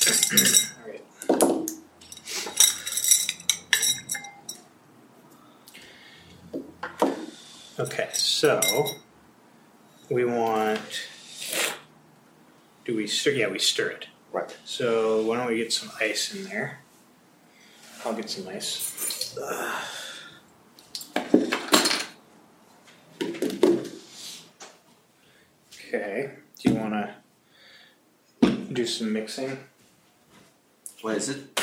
Okay, so we want. Do we stir? Yeah, we stir it. Right. So why don't we get some ice in there? I'll get some ice. Okay. Do you want to do some mixing? What is it?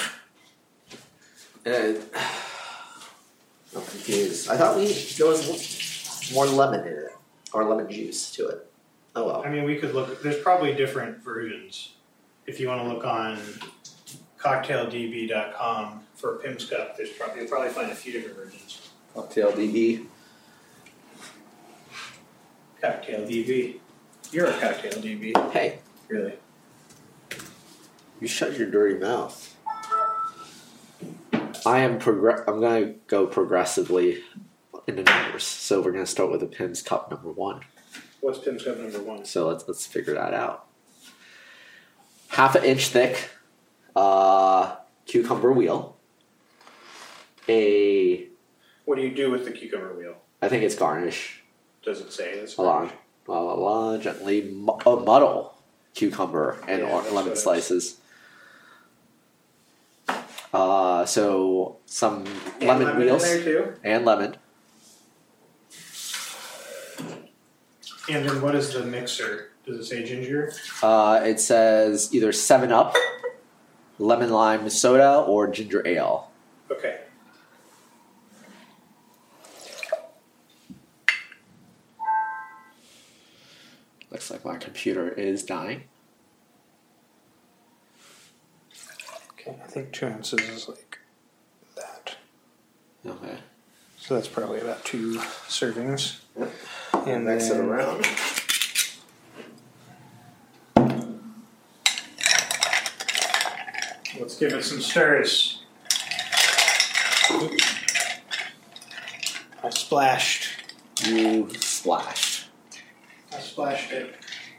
I'm confused. I thought there was more lemon in it, or lemon juice to it. Oh well. I mean, we could look. There's probably different versions. If you want to look on cocktaildb.com for Pim's Cup, you'll probably find a few different versions. Cocktail DB. Cocktail DB. You're a cocktail DB. Hey, Really? you shut your dirty mouth. I'm going to go progressively in the numbers. So we're going to start with the Pim's Cup number 1. What's Pim's Cup number 1? So let's figure that out. Half an inch thick cucumber wheel. What do you do with the cucumber wheel? I think it's garnish. Does it say this? Gently muddle cucumber and lemon slices. So some lemon wheels in there too? and lemon. And then what is the mixer? Does it say ginger? It says either 7-Up, lemon lime soda, or ginger ale. Okay. Looks like my computer is dying. Okay, I think 2 ounces is like that. Okay. So that's probably about 2 servings. Yep. And Mix it then around. let's give it some stirs. Oops. I splashed. You splashed. I splashed it.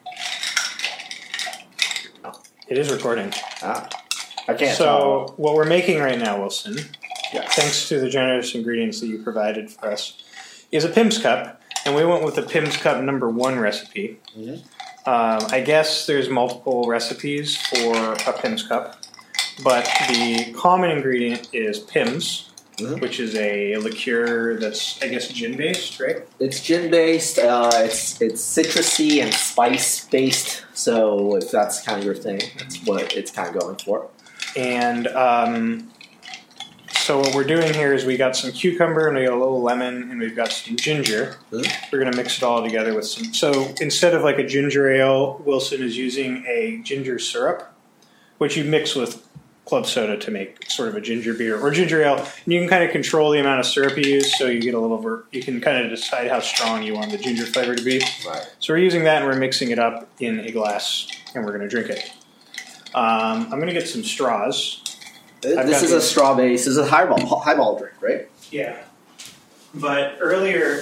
It is recording. I can't So tell. what we're making right now, Wilson, Yes. thanks to the generous ingredients that you provided for us, is a Pim's Cup, and we went with the Pim's Cup number 1 recipe. Mhm. I guess there's multiple recipes for a Pim's Cup, but the common ingredient is Pim's, which is a liqueur that's, I guess, gin-based, right? It's gin-based. It's citrusy and spice-based. So if that's kind of your thing, that's what it's kind of going for. And so what we're doing here is we got some cucumber and we got a little lemon and we've got some ginger. We're going to mix it all together with some. So instead of like a ginger ale, Wilson is using a ginger syrup, which you mix with club soda to make sort of a ginger beer or ginger ale. And you can kind of control the amount of syrup you use, so you get a little. You can kind of decide how strong you want the ginger flavor to be. Right. So we're using that and we're mixing it up in a glass and we're going to drink it. I'm going to get some straws. This is a straw base. This is a highball drink, right? Yeah. But earlier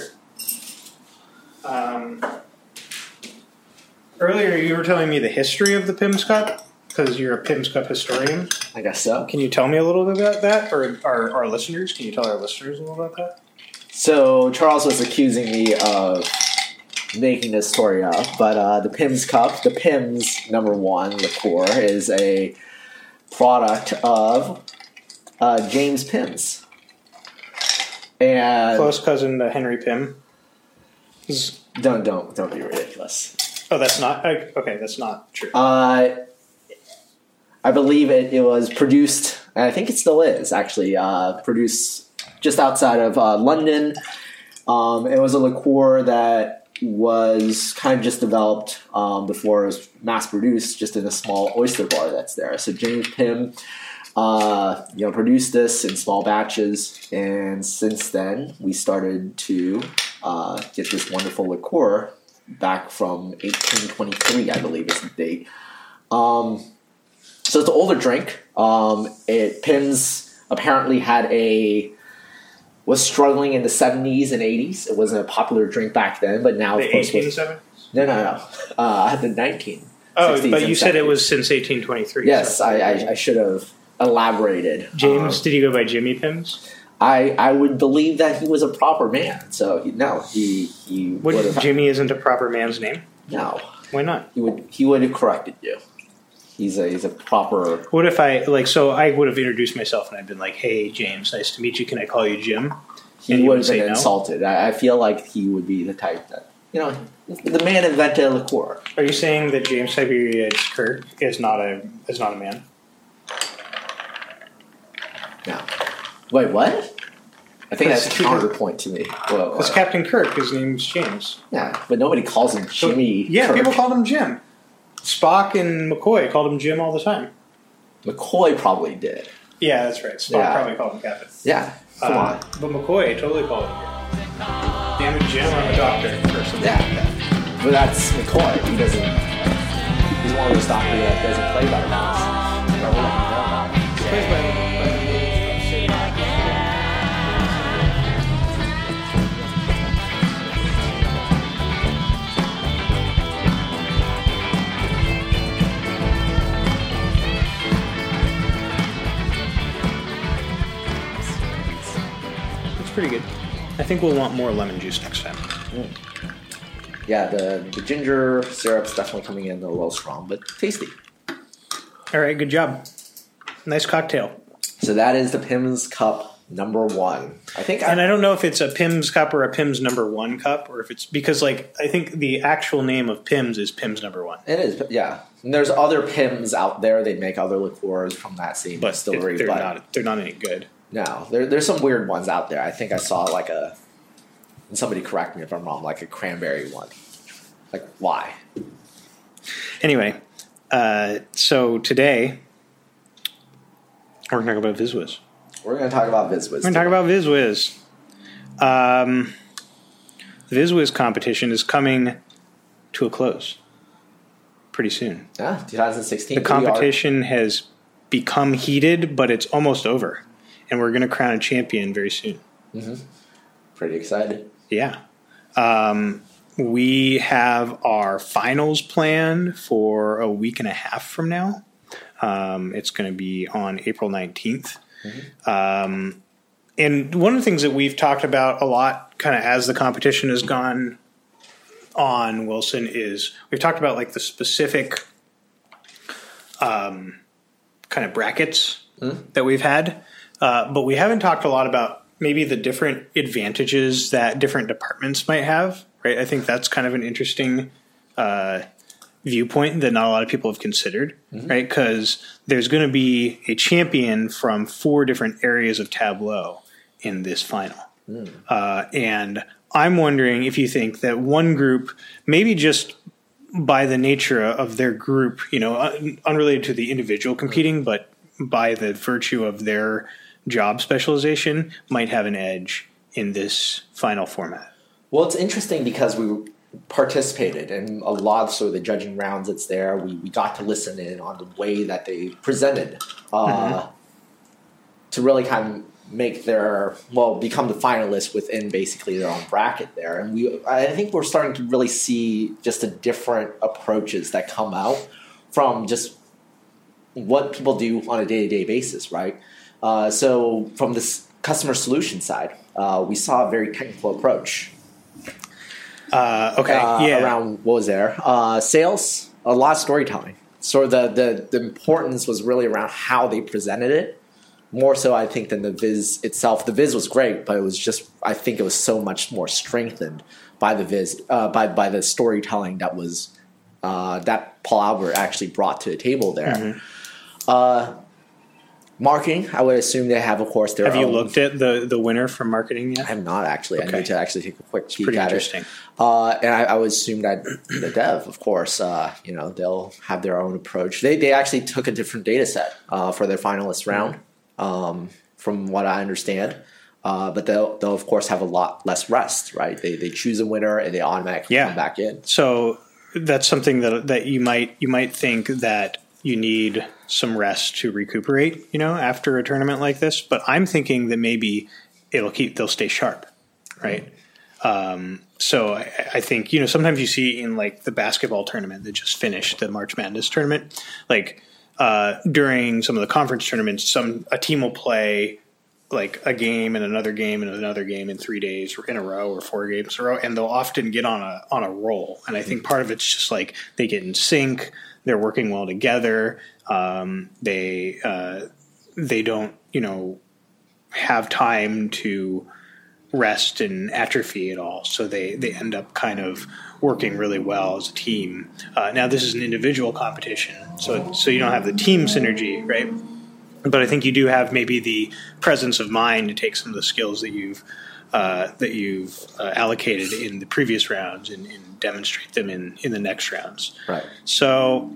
you were telling me the history of the Pim's Cup, because you're a Pim's Cup historian. I guess so. Can you tell me a little bit about that? Or our listeners? Can you tell our listeners a little about that? So Charles was accusing me of making this story up, but the Pim's Cup, the Pim's number 1 liqueur, is a product of James Pim's. And Close cousin to Henry Pym. Don't be ridiculous. Oh, that's not okay. That's not true. I believe it was produced, and I think it still is actually produced just outside of London. It was a liqueur that was kind of just developed before it was mass produced, just in a small oyster bar that's there. So James Pym, produced this in small batches, and since then we started to get this wonderful liqueur back from 1823, I believe is the date. So it's an older drink. Pim's apparently was struggling in the 70s and 80s. It wasn't a popular drink back then, but now, the of course... 1870s? No. The Oh, 60s but and you said it 70s. was since 1823. Yes, so I should have elaborated. James, did he go by Jimmy Pims? I would believe that he was a proper man. So he What, would have. Jimmy isn't a proper man's name? No, Why not? he would have corrected you. He's a proper. What if I would have introduced myself and I'd been like, "Hey, James, nice to meet you. Can I call you Jim?" He And you would would have been say no? insulted. I feel like he would be the type that the man invented a liqueur. Are you saying that James Tiberius Kirk is not a man? No. Wait, what? I think that's a Because- counterpoint to me. Well, It's Captain Kirk. His name's James. yeah, but nobody calls him Jimmy. Yeah, Kirk. people called him Jim. Spock and McCoy called him Jim all the time. McCoy probably did. Yeah, that's right. Spock Yeah. probably called him Captain. Yeah, come on. But McCoy totally called him Jim. Damn it, Jim, I'm a doctor. Or something Yeah. like that. But that's McCoy. He's one of those doctors that doesn't play by the rules. Never let him know. He plays by the rules of Satan. It's pretty good. I think we'll want more lemon juice next time. Yeah, the ginger syrup's definitely coming in a little strong, but tasty. All right, good job. Nice cocktail. So that is the Pimm's Cup #1. I think And I don't know if it's a Pimm's cup or a Pimm's #1 cup, or if it's because, I think the actual name of Pimm's is Pimm's #1. it is, yeah. And there's other Pimm's out there. They make other liqueurs from that same But distillery. they're but not any good. no, there's some weird ones out there. I think I saw and somebody correct me if I'm wrong, like a cranberry one. Like, why? Anyway, so today we're going to talk about VizWiz. We're going to talk about VizWiz. We're going to talk about VizWiz. The VizWiz competition is coming to a close pretty soon. Yeah, 2016. The competition has become heated, but it's almost over. And we're going to crown a champion very soon. Pretty excited. Yeah. We have our finals planned for a week and a half from now. It's going to be on April 19th. And one of the things that we've talked about a lot kind of as the competition has gone on, Wilson, is we've talked about the specific kind of brackets that we've had. But we haven't talked a lot about maybe the different advantages that different departments might have, right? I think that's kind of an interesting viewpoint that not a lot of people have considered, right? Because there's going to be a champion from 4 different areas of Tableau in this final. And I'm wondering if you think that one group, maybe just by the nature of their group, unrelated to the individual competing, but by the virtue of their job specialization, might have an edge in this final format. Well, it's interesting because we participated in a lot of sort of the judging rounds that's there. We got to listen in on the way that they presented to really kind of make become the finalists within basically their own bracket there. And I think we're starting to really see just the different approaches that come out from just what people do on a day-to-day basis, right? So from this customer solution side, we saw a very technical approach. Around what was there? Sales, a lot of storytelling. So the importance was really around how they presented it, more so I think than the Viz itself. The Viz was great, but I think it was so much more strengthened by the Viz, by the storytelling that was that Paul Albert actually brought to the table there. Marketing, I would assume they have, of course, their own. Have you looked at the winner from marketing yet? I have not actually. Okay. I need to actually take a quick peek Pretty at interesting. it. And I would assume that the dev, of course, they'll have their own approach. They actually took a different data set for their finalist round, from what I understand. But they'll of course have a lot less rest, right? They choose a winner and they automatically come back in. So that's something that you might think that you need some rest to recuperate, after a tournament like this. But I'm thinking that maybe they'll stay sharp, right? So I think, sometimes you see in like the basketball tournament that just finished, the March Madness tournament, like during some of the conference tournaments, a team will play like a game and another game and another game in 3 days in a row or 4 games in a row, and they'll often get on a roll. And I think part of it's just like they get in sync, they're working well together, they don't have time to rest and atrophy at all, so they end up kind of working really well as a team. Now this is an individual competition, so you don't have the team synergy, right? But I think you do have maybe the presence of mind to take some of the skills that you've allocated in the previous rounds and demonstrate them in the next rounds. Right. So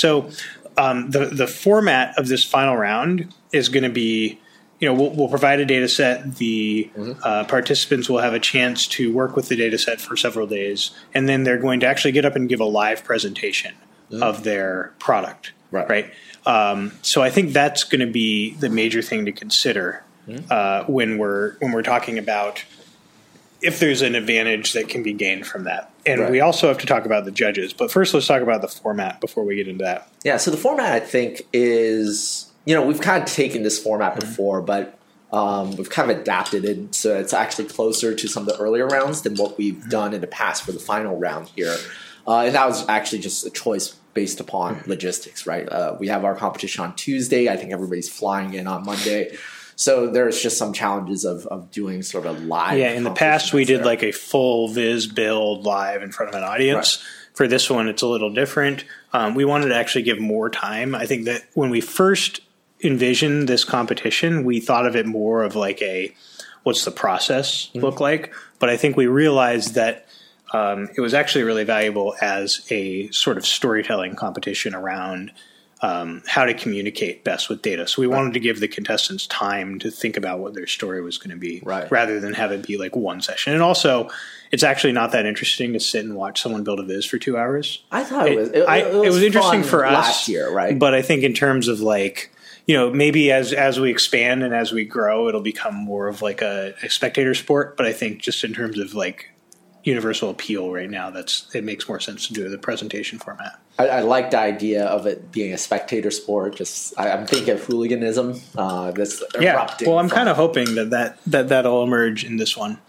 the format of this final round is going to be, we'll provide a data set. The participants will have a chance to work with the data set for several days, and then they're going to actually get up and give a live presentation of their product. Right. So I think that's going to be the major thing to consider when we're talking about if there's an advantage that can be gained from that. And we also have to talk about the judges. But first, let's talk about the format before we get into that. Yeah, so the format, I think, is, we've kind of taken this format before, but we've kind of adapted it so it's actually closer to some of the earlier rounds than what we've done in the past for the final round here. And that was actually just a choice based upon logistics, right? We have our competition on Tuesday. I think everybody's flying in on Monday. So there's just some challenges of doing sort of a live. Yeah, in the past we did like a full viz build live in front of an audience. Right. For this one, it's a little different. We wanted to actually give more time. I think that when we first envisioned this competition, we thought of it more of like what's the process look like? But I think we realized that it was actually really valuable as a sort of storytelling competition around how to communicate best with data. So we wanted to give the contestants time to think about what their story was going to be, rather than have it be like one session. And also, it's actually not that interesting to sit and watch someone build a viz for 2 hours. I thought it was interesting for us last year, right? But I think in terms of like, maybe as we expand and as we grow, it'll become more of like a spectator sport. But I think just in terms of like universal appeal right now, it makes more sense to do the presentation format. I like the idea of it being a spectator sport. I'm thinking of hooliganism. Well, I'm kind of hoping that'll emerge in this one.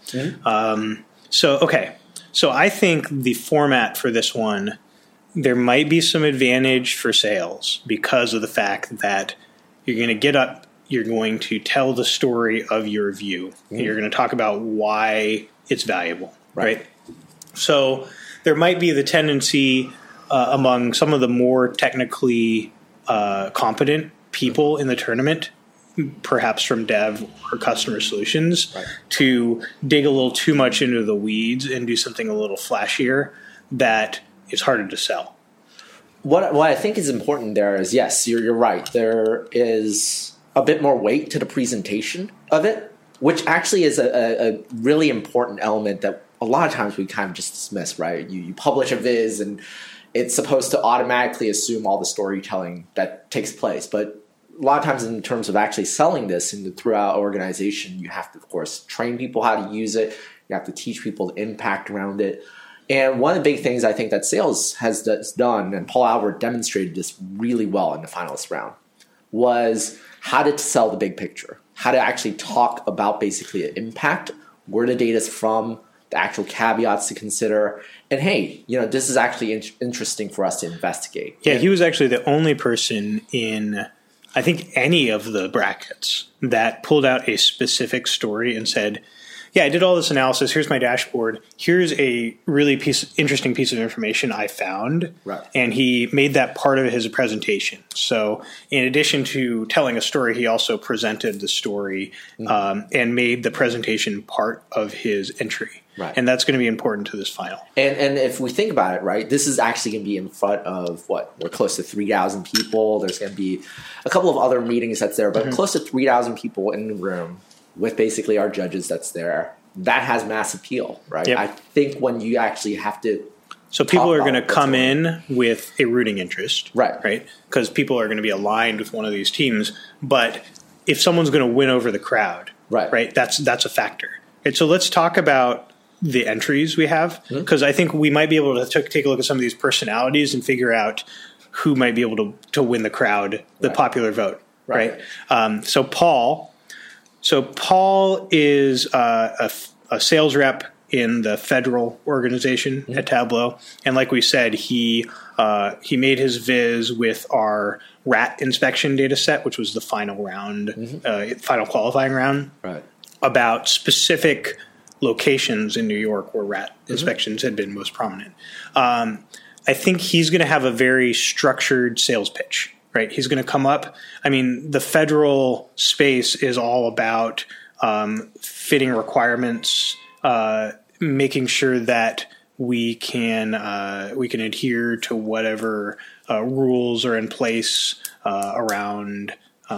So I think the format for this one, there might be some advantage for sales because of the fact that you're going to get up, you're going to tell the story of your view, and you're going to talk about why it's valuable. Right. So there might be the tendency among some of the more technically competent people in the tournament, perhaps from dev or customer solutions, to dig a little too much into the weeds and do something a little flashier that is harder to sell. What I think is important there is, yes, you're right. There is a bit more weight to the presentation of it, which actually is a really important element that a lot of times we kind of just dismiss, right? You publish a viz and it's supposed to automatically assume all the storytelling that takes place. But a lot of times in terms of actually selling this throughout organization, you have to, of course, train people how to use it. You have to teach people the impact around it. And one of the big things I think that sales has done, and Paul Albert demonstrated this really well in the finalist round, was how to sell the big picture, how to actually talk about basically the impact, where the data is from, the actual caveats to consider, and hey, this is actually interesting for us to investigate. Yeah, he was actually the only person in, I think, any of the brackets that pulled out a specific story and said, yeah, I did all this analysis. Here's my dashboard. Here's a really interesting piece of information I found. Right. And he made that part of his presentation. So in addition to telling a story, he also presented the story and made the presentation part of his entry. Right. And that's going to be important to this final. And if we think about it, right, this is actually going to be in front of, we're close to 3,000 people. There's going to be a couple of other meetings that's there, but close to 3,000 people in the room with basically our judges that's there. That has mass appeal, right? Yep. I think when you actually have to... So people are going to come in with a rooting interest. Right. Because people are going to be aligned with one of these teams. But if someone's going to win over the crowd, right, that's a factor. And so let's talk about the entries we have, because I think we might be able to take a look at some of these personalities and figure out who might be able to win the crowd, the popular vote, right? So Paul is a sales rep in the federal organization at Tableau, and like we said, he made his viz with our rat inspection data set, which was the final round, final qualifying round, about specific locations in New York where rat inspections had been most prominent. I think he's going to have a very structured sales pitch, right? He's going to come up. I mean, the federal space is all about fitting requirements, making sure that we can adhere to whatever rules are in place around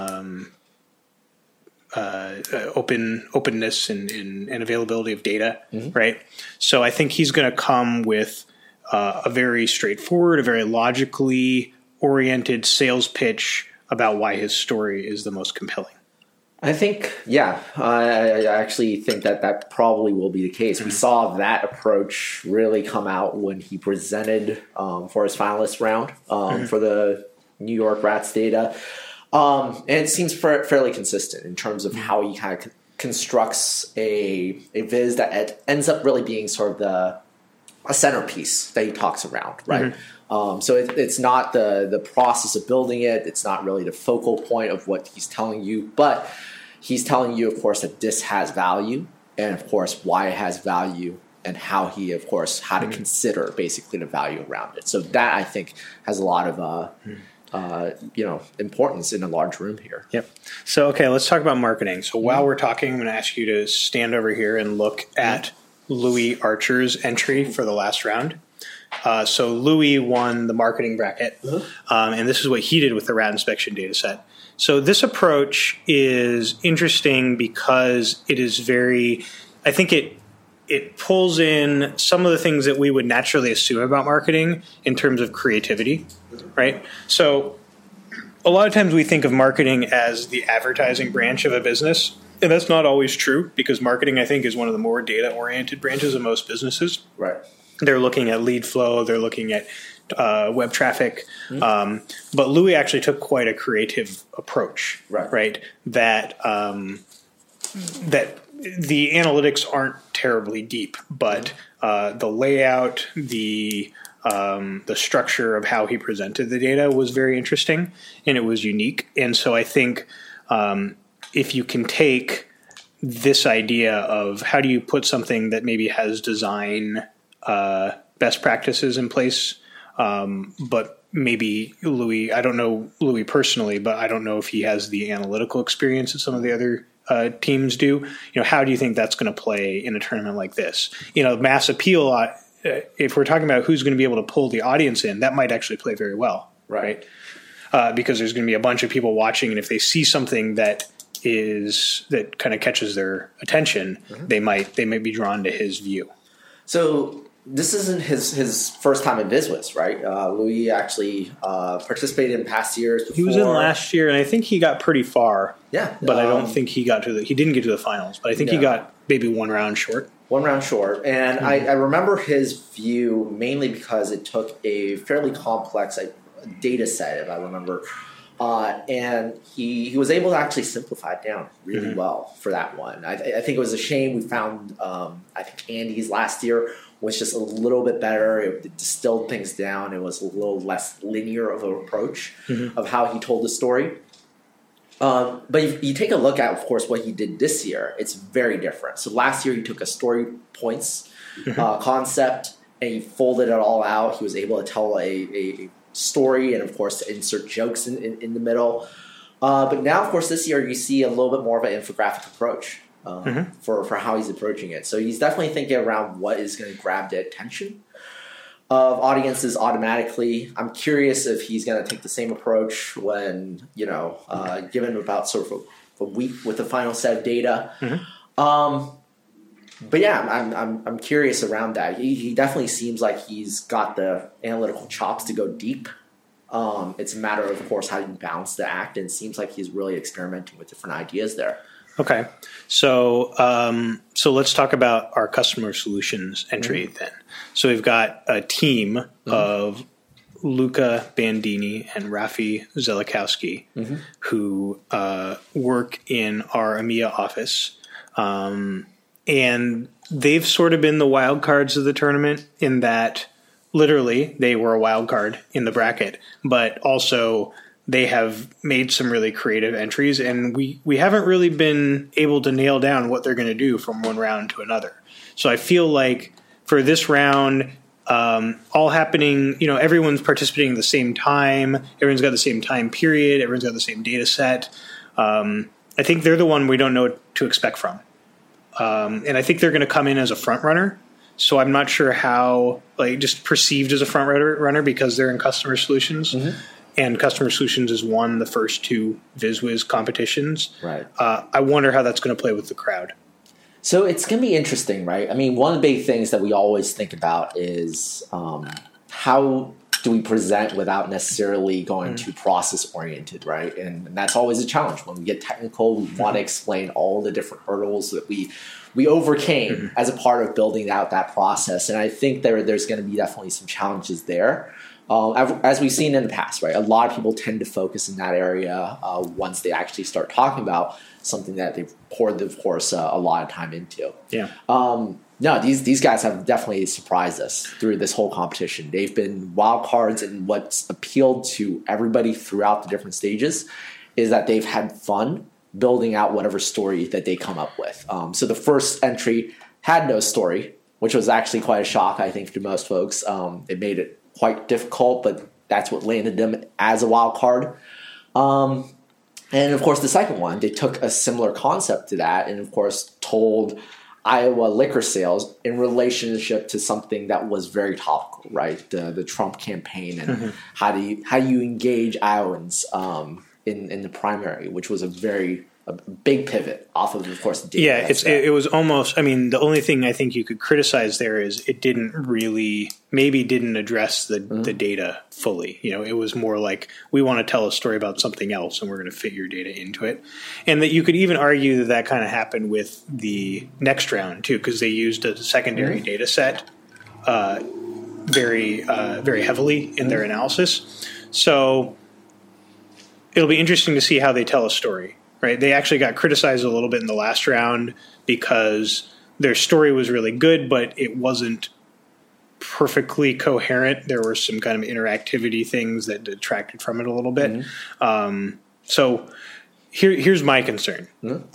openness and availability of data, right? So I think he's going to come with a very straightforward, a very logically oriented sales pitch about why his story is the most compelling. I think, I actually think that probably will be the case. We saw that approach really come out when he presented for his finalist round for the New York Rats data. And it seems fairly consistent in terms of how he kind of constructs a viz that ends up really being sort of a centerpiece that he talks around, right? So it's not the process of building it. It's not really the focal point of what he's telling you, but he's telling you, of course, that this has value, and of course, why it has value, and how he, of course, how to consider basically the value around it. So that, I think, has a lot of importance in a large room here. Yep. So, okay, let's talk about marketing. So while we're talking, I'm going to ask you to stand over here and look at Louis Archer's entry for the last round. So Louis won the marketing bracket, and this is what he did with the rat inspection data set. So this approach is interesting because it is I think it pulls in some of the things that we would naturally assume about marketing in terms of creativity, right? So a lot of times we think of marketing as the advertising branch of a business, and that's not always true, because marketing, I think, is one of the more data-oriented branches of most businesses. Right. They're looking at lead flow, they're looking at web traffic, but Louis actually took quite a creative approach, right? That the analytics aren't terribly deep, but the layout, the structure of how he presented the data was very interesting, and it was unique. And so I think if you can take this idea of how do you put something that maybe has design best practices in place, but maybe Louis, I don't know Louis personally, but I don't know if he has the analytical experience that some of the other teams do. How do you think that's going to play in a tournament like this? Mass appeal, if we're talking about who's going to be able to pull the audience in, that might actually play very well, right? Because there's going to be a bunch of people watching, and if they see something that kind of catches their attention, they might be drawn to his view. So this isn't his first time in BizWiz, right? Louis actually participated in past years before. He was in last year, and I think he got pretty far. Yeah. But I don't think he didn't get to the finals, but I think he got maybe one round short. One round short. And I remember his view mainly because it took a fairly complex data set, if I remember. And he was able to actually simplify it down really well for that one. I think it was a shame we found, I think Andy's last year was just a little bit better. It distilled things down. It was a little less linear of an approach of how he told the story. But if you take a look at, of course, what he did this year, it's very different. So last year he took a story points concept and he folded it all out. He was able to tell a story and, of course, to insert jokes in the middle. But now, of course, this year you see a little bit more of an infographic approach for how he's approaching it. So he's definitely thinking around what is going to grab the attention of audiences automatically. I'm curious if he's going to take the same approach when, given about sort of a week with the final set of data. But yeah, I'm curious around that. He definitely seems like he's got the analytical chops to go deep. It's a matter of course, how you balance the act, and it seems like he's really experimenting with different ideas there. Okay. So let's talk about our customer solutions entry then. So we've got a team of Luca Bandini and Rafi Zelikowski who work in our EMEA office. And they've sort of been the wild cards of the tournament in that literally they were a wild card in the bracket, but also they have made some really creative entries, and we haven't really been able to nail down what they're going to do from one round to another. So I feel like for this round, all happening, everyone's participating at the same time. Everyone's got the same time period. Everyone's got the same data set. I think they're the one we don't know what to expect from. And I think they're going to come in as a front runner. So I'm not sure how, just perceived as a front runner because they're in customer solutions. And Customer Solutions has won the first two VizWiz competitions. Right. I wonder how that's going to play with the crowd. So it's going to be interesting, right? I mean, one of the big things that we always think about is how do we present without necessarily going too process-oriented, right? And that's always a challenge. When we get technical, we want to explain all the different hurdles that we overcame as a part of building out that process. And I think there's going to be definitely some challenges there. As we've seen in the past, right? A lot of people tend to focus in that area once they actually start talking about something that they've poured, of course, a lot of time into. Yeah. No, these guys have definitely surprised us through this whole competition. They've been wild cards, and what's appealed to everybody throughout the different stages is that they've had fun building out whatever story that they come up with. So the first entry had no story, which was actually quite a shock, I think, to most folks. It made it quite difficult, but that's what landed them as a wild card. And of course, the second one, they took a similar concept to that and, of course, told Iowa liquor sales in relationship to something that was very topical, right? The Trump campaign and how do you engage Iowans in the primary, which was a big pivot off of course, the data. Yeah, it was almost, the only thing I think you could criticize there is it didn't address the data fully. It was more like, we want to tell a story about something else and we're going to fit your data into it. And that you could even argue that kind of happened with the next round too, because they used a secondary data set very heavily in their analysis. So it'll be interesting to see how they tell a story. Right, they actually got criticized a little bit in the last round because their story was really good, but it wasn't perfectly coherent. There were some kind of interactivity things that detracted from it a little bit. So here's my concern.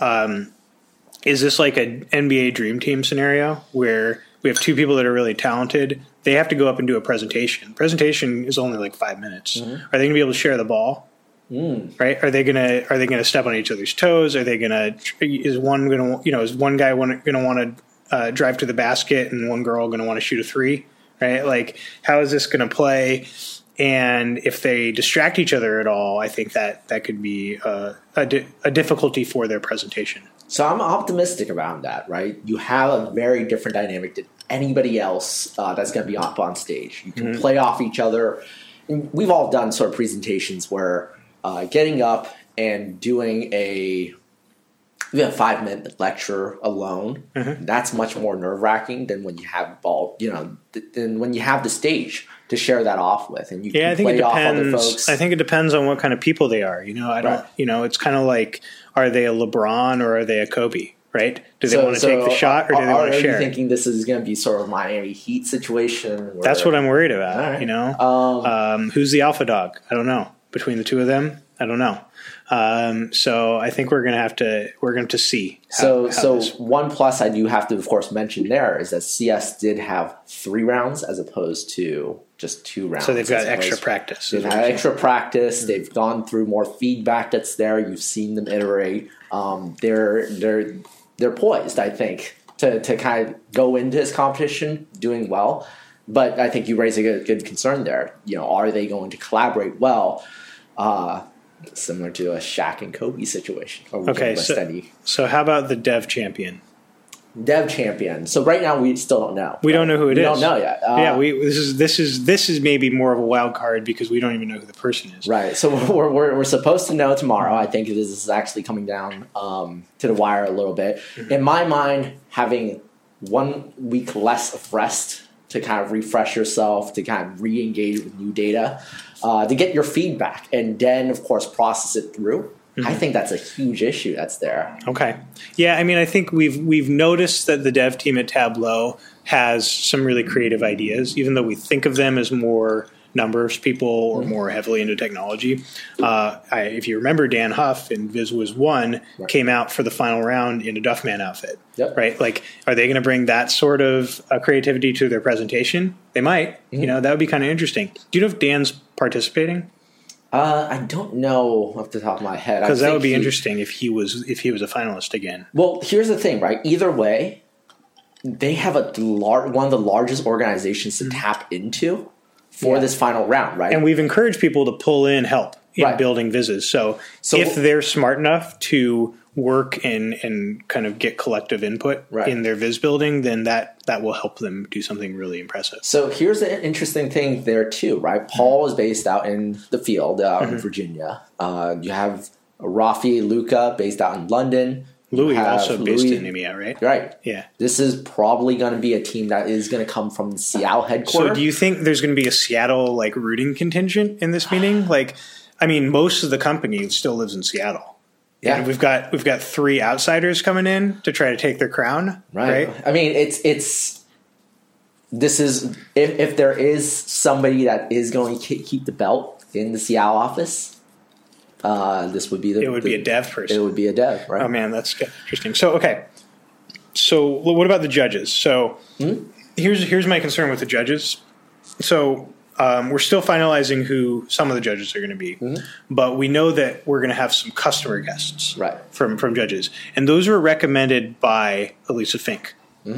Is this like an NBA Dream Team scenario where we have two people that are really talented? They have to go up and do a presentation. Presentation is only like 5 minutes. Are they going to be able to share the ball? Right? Are they gonna step on each other's toes? Is one guy gonna want to drive to the basket and one girl gonna want to shoot a three? Right? Like, how is this gonna play? And if they distract each other at all, I think that could be a difficulty for their presentation. So I'm optimistic around that. Right? You have a very different dynamic than anybody else that's going to be up on stage. You can play off each other. And we've all done sort of presentations where getting up and doing a 5-minute lecture alone, that's much more nerve-wracking than when you have than when you have the stage to share that off with, and you can play off other folks. I think it depends on what kind of people they are. It's kind of like, are they a LeBron or are they a Kobe? Right? Do they want to take the shot or do they want to share? Are you thinking this is going to be sort of Miami Heat situation? That's what I'm worried about. Right. Who's the alpha dog? I don't know. Between the two of them, I don't know. So I think we're going to see. So one plus I do have to, of course, mention there is that CS did have 3 rounds as opposed to just 2 rounds. So they've got extra practice. They've had extra practice. They've gone through more feedback that's there. You've seen them iterate. They're poised, I think, to kind of go into this competition doing well. But I think you raise a good concern there. Are they going to collaborate well? Similar to a Shaq and Kobe situation. Okay, so how about the Dev champion? Dev champion. So right now we still don't know. We don't know who it is. We don't know yet. This is maybe more of a wild card because we don't even know who the person is. Right. So we're supposed to know tomorrow. I think this is actually coming down to the wire a little bit. Mm-hmm. In my mind, having 1 week less of rest to kind of refresh yourself, to kind of re-engage with new data, to get your feedback, and then of course process it through. Mm-hmm. I think that's a huge issue that's there. Okay. Yeah, I mean, I think we've noticed that the dev team at Tableau has some really creative ideas, even though we think of them as more numbers people or more heavily into technology. If you remember, Dan Huff in VizWiz 1 came out for the final round in a Duffman outfit, right? Like, are they going to bring that sort of creativity to their presentation? They might. Mm-hmm. You know, that would be kind of interesting. Do you know if Dan's participating? I don't know off the top of my head. Because that would be interesting if he was a finalist again. Well, here's the thing, right? Either way, they have one of the largest organizations to tap into for this final round, right? And we've encouraged people to pull in help in building Vizes. So if they're smart enough to work and kind of get collective input in their Viz building, then that will help them do something really impressive. So here's an interesting thing there too, right? Paul is based out in the field in Virginia. You have Rafi Luca based out in London. Louis also based in EMEA, right? Right. Yeah. This is probably going to be a team that is going to come from the Seattle headquarters. So do you think there's going to be a Seattle like rooting contingent in this meeting? Like, I mean, most of the company still lives in Seattle. Yeah. And we've got 3 outsiders coming in to try to take their crown. Right. I mean, this is if there is somebody that is going to keep the belt in the Seattle office. This would be it would be a dev person. It would be a dev, right? Oh man, that's interesting. So okay, so what about the judges? So here's my concern with the judges. So we're still finalizing who some of the judges are going to be, but we know that we're going to have some customer guests, from judges, and those were recommended by Elisa Fink.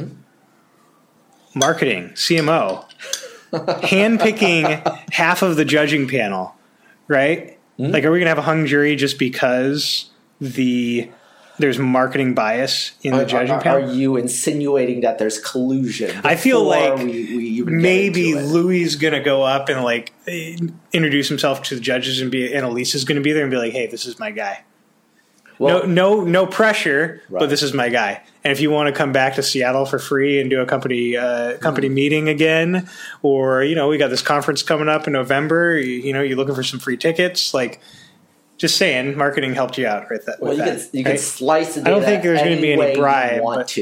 Marketing, CMO, handpicking half of the judging panel, right? Like, are we going to have a hung jury just because there's marketing bias in the judging panel? Are you insinuating that there's collusion? I feel like maybe Louis going to go up and like introduce himself to the judges and Elisa's going to be there and be like, "Hey, this is my guy." Well, no pressure, but this is my guy. And if you want to come back to Seattle for free and do a company meeting again, or we got this conference coming up in November, you're looking for some free tickets, like just saying, marketing helped you out you can slice it. I don't think there's going to be any bribe.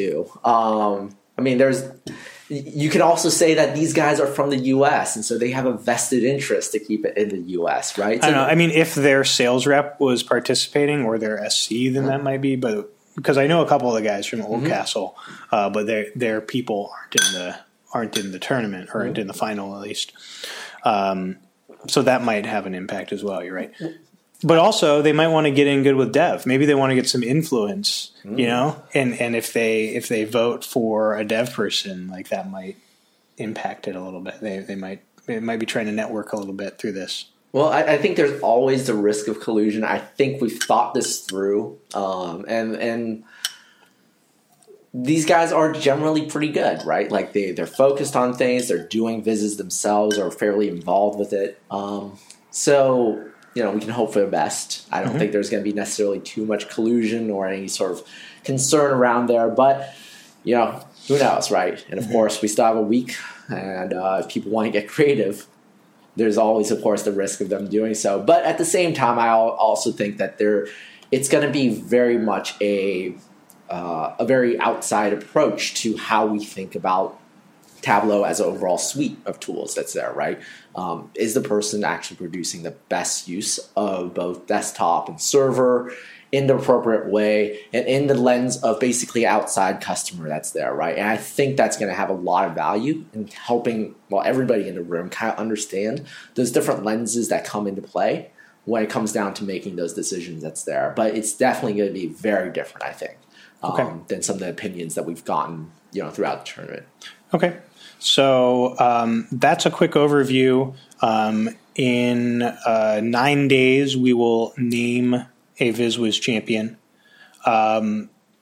I mean, you can also say that these guys are from the U.S. and so they have a vested interest to keep it in the U.S., right? I don't know. I mean, if their sales rep was participating or their SC, then that might be. But because I know a couple of the guys from Oldcastle, but their people aren't in the tournament or aren't in the final at least. So that might have an impact as well. You're right. But also, they might want to get in good with dev. Maybe they want to get some influence, And if they vote for a dev person, like that might impact it a little bit. They might be trying to network a little bit through this. Well, I think there's always the risk of collusion. I think we've thought this through, and these guys are generally pretty good, right? Like they're focused on things, they're doing Vizes themselves, or fairly involved with it. So. We can hope for the best. I don't think there's going to be necessarily too much collusion or any sort of concern around there. But, who knows, right? And, of course, we still have a week. And if people want to get creative, there's always, of course, the risk of them doing so. But at the same time, I also think that it's going to be very much a very outside approach to how we think about Tableau as an overall suite of tools that's there, right? Is the person actually producing the best use of both desktop and server in the appropriate way and in the lens of basically outside customer that's there, right? And I think that's going to have a lot of value in helping, everybody in the room kind of understand those different lenses that come into play when it comes down to making those decisions that's there. But it's definitely going to be very different, I think, than some of the opinions that we've gotten, throughout the tournament. Okay. So that's a quick overview. In 9 days, we will name a VizWiz champion.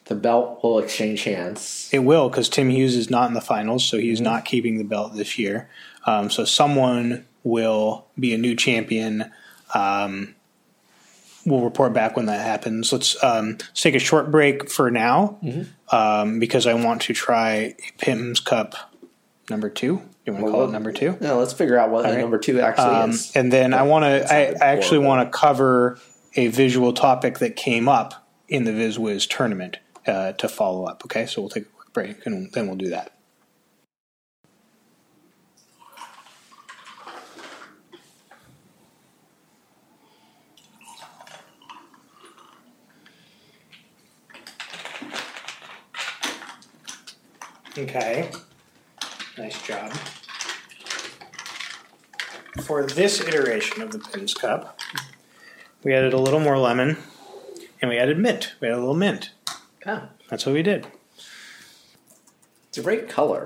The belt will exchange hands. It will, because Tim Hughes is not in the finals, so he's not keeping the belt this year. So someone will be a new champion. We'll report back when that happens. Let's take a short break for now, because I want to try Pim's Cup number 2. You want to call it number 2? No, let's figure out what number 2 actually is. And then I actually want to cover a visual topic that came up in the VizWiz tournament to follow up. Okay, so we'll take a quick break and then we'll do that. Okay, nice job. For this iteration of the Pim's Cup, we added a little more lemon, and we added mint. We added a little mint. Oh. That's what we did. It's a great color.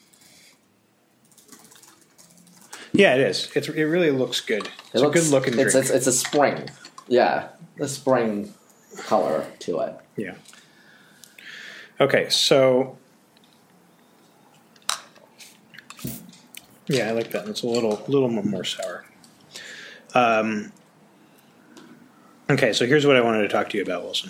Yeah, it is. It really looks good. It's a good looking drink. It's a spring. Yeah, a spring color to it. Yeah. Okay, so... Yeah, I like that. It's a little more sour. Okay, so here's what I wanted to talk to you about, Wilson.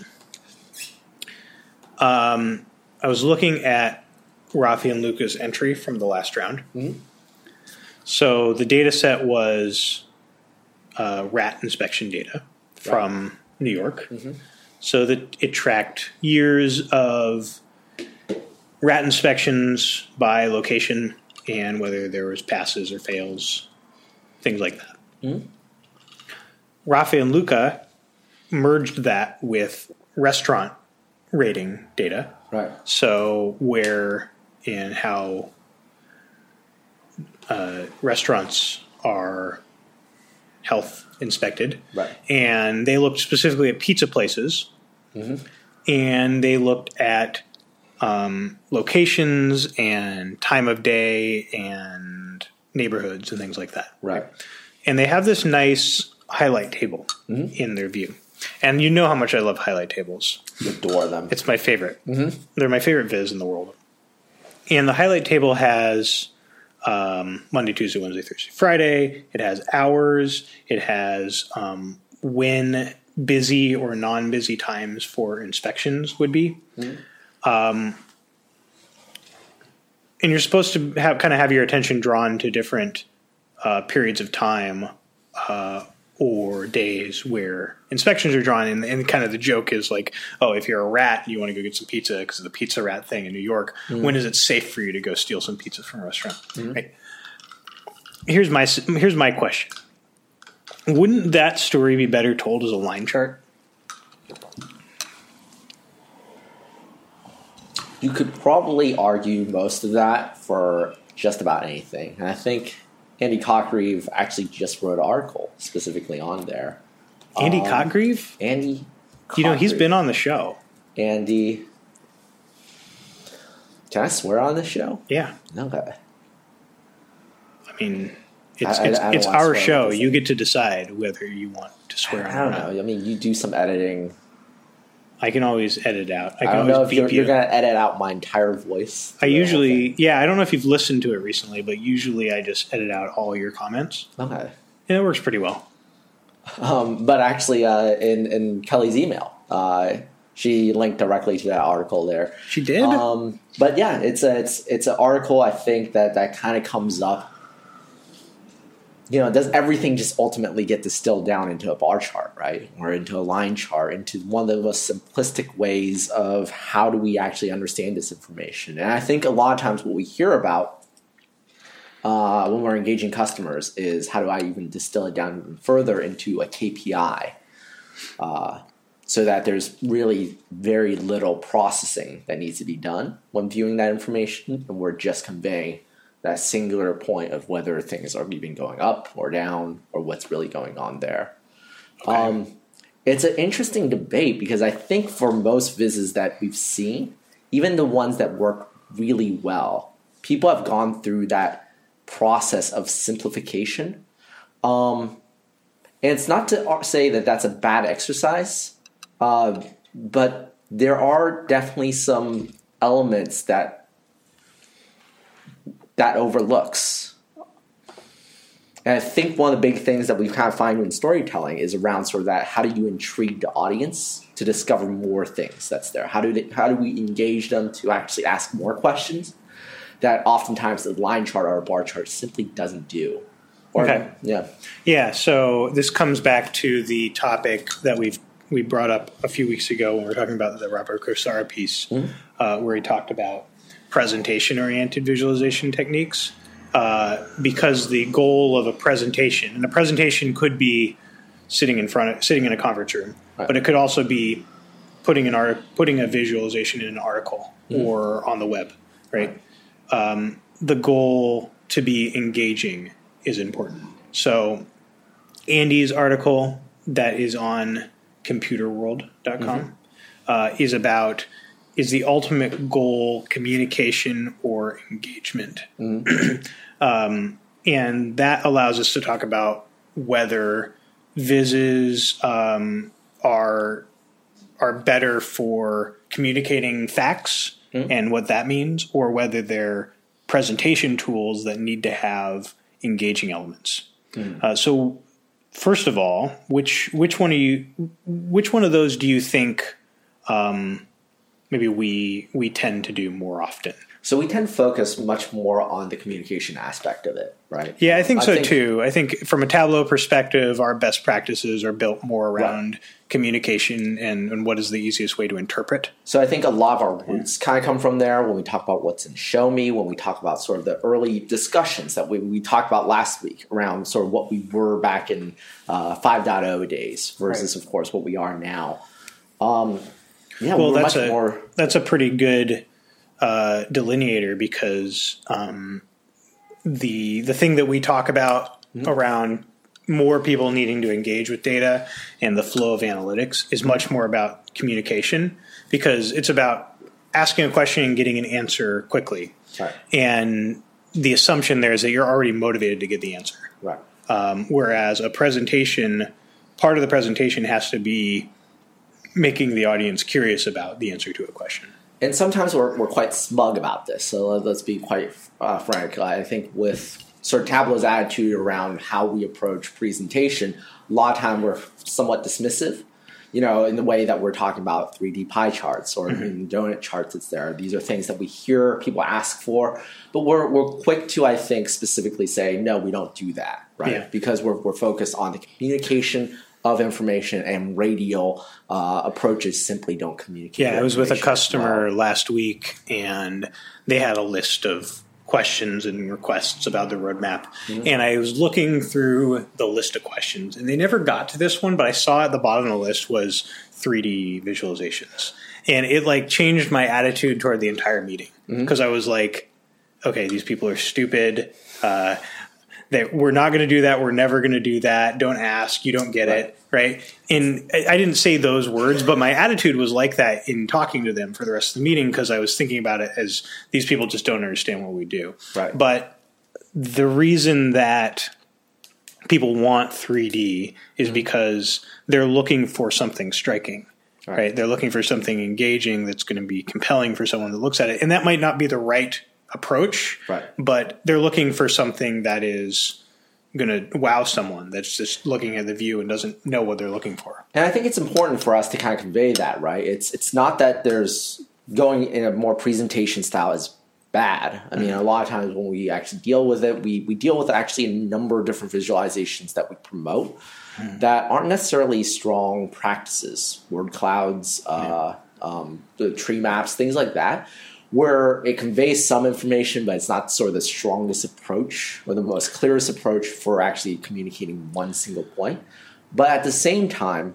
I was looking at Rafi and Luca's entry from the last round. Mm-hmm. So the data set was rat inspection data from New York. Mm-hmm. So that it tracked years of rat inspections by location and whether there was passes or fails, things like that. Mm-hmm. Rafi and Luca merged that with restaurant rating data. Right. So where and how restaurants are health inspected. Right. And they looked specifically at pizza places. Mm-hmm. And they looked at locations and time of day and neighborhoods and things like that. Right. And they have this nice highlight table in their view. And you know how much I love highlight tables. Adore them. It's my favorite. Mm-hmm. They're my favorite viz in the world. And the highlight table has Monday, Tuesday, Wednesday, Thursday, Friday. It has hours. It has when busy or non-busy times for inspections would be. Mm-hmm. And you're supposed to have your attention drawn to different periods of time or days where inspections are drawn. And kind of the joke is like, oh, if you're a rat and you want to go get some pizza because of the pizza rat thing in New York, when is it safe for you to go steal some pizza from a restaurant? Mm-hmm. Right? Here's my question. Wouldn't that story be better told as a line chart? You could probably argue most of that for just about anything. And I think Andy Cockgreave actually just wrote an article specifically on there. Andy Cockgreave? Andy Cockgreave. You know, he's been on the show. Andy. Can I swear on this show? Yeah. Okay. I mean, it's our show. You get to decide whether you want to swear on it. I don't know. I mean, you do some editing. I can always edit out. I don't know if you're going to edit out my entire voice. I usually, I don't know if you've listened to it recently, but usually I just edit out all your comments. Okay. And it works pretty well. But actually, in Kelly's email, she linked directly to that article there. She did? But yeah, it's an article, I think, that kind of comes up. You know, does everything just ultimately get distilled down into a bar chart, right? Or into a line chart, into one of the most simplistic ways of how do we actually understand this information? And I think a lot of times what we hear about when we're engaging customers is how do I even distill it down even further into a KPI so that there's really very little processing that needs to be done when viewing that information, and we're just conveying that singular point of whether things are even going up or down or what's really going on there. Okay. It's an interesting debate because I think for most vizzes that we've seen, even the ones that work really well, people have gone through that process of simplification. And it's not to say that that's a bad exercise, but there are definitely some elements that overlooks. And I think one of the big things that we kind of find in storytelling is around sort of that, how do you intrigue the audience to discover more things that's there? How do we engage them to actually ask more questions that oftentimes the line chart or a bar chart simply doesn't do? Yeah, so this comes back to the topic that we brought up a few weeks ago when we were talking about the Robert Kursara piece, where he talked about presentation-oriented visualization techniques. Because the goal of a presentation, and a presentation could be sitting in a conference room, right, but it could also be putting a visualization in an article or on the web, right? The goal to be engaging is important. So Andy's article that is on computerworld.com is the ultimate goal communication or engagement? And that allows us to talk about whether vises are better for communicating facts and what that means, or whether they're presentation tools that need to have engaging elements. So first of all, which one of those do you think maybe we tend to do more often? So we tend to focus much more on the communication aspect of it, right? Yeah, I think so too. I think from a Tableau perspective, our best practices are built more around communication and what is the easiest way to interpret. So I think a lot of our roots kind of come from there when we talk about what's in Show Me, when we talk about sort of the early discussions that we talked about last week around sort of what we were back in 5.0 days versus, of course, what we are now. That's a pretty good delineator, because the thing that we talk about around more people needing to engage with data and the flow of analytics is much more about communication, because it's about asking a question and getting an answer quickly. Right. And the assumption there is that you're already motivated to get the answer. Right. Whereas a presentation, part of the presentation has to be making the audience curious about the answer to a question. And sometimes we're quite smug about this. So let's be quite frank. I think with sort of Tableau's attitude around how we approach presentation, a lot of time we're somewhat dismissive, in the way that we're talking about 3D pie charts or in donut charts. It's there. These are things that we hear people ask for, but we're quick to, I think, specifically say, no, we don't do that, right? Yeah. Because we're focused on the communication of information, and radial approaches simply don't communicate. Yeah, I was with a customer last week, and they had a list of questions and requests about the roadmap. And I was looking through the list of questions, and they never got to this one, but I saw at the bottom of the list was 3D visualizations. And it changed my attitude toward the entire meeting, because I was like, okay, these people are stupid. That we're not going to do that. We're never going to do that. Don't ask. You don't get it. Right. And I didn't say those words, but my attitude was like that in talking to them for the rest of the meeting, because I was thinking about it as these people just don't understand what we do. Right. But the reason that people want 3D is because they're looking for something striking. Right. They're looking for something engaging that's going to be compelling for someone that looks at it. And that might not be the right approach, but they're looking for something that is going to wow someone that's just looking at the view and doesn't know what they're looking for. And I think it's important for us to kind of convey that, right? It's not that there's going in a more presentation style is bad. I mean, a lot of times when we actually deal with it, we deal with actually a number of different visualizations that we promote that aren't necessarily strong practices, word clouds, the tree maps, things like that, where it conveys some information, but it's not sort of the strongest approach or the most clearest approach for actually communicating one single point. But at the same time,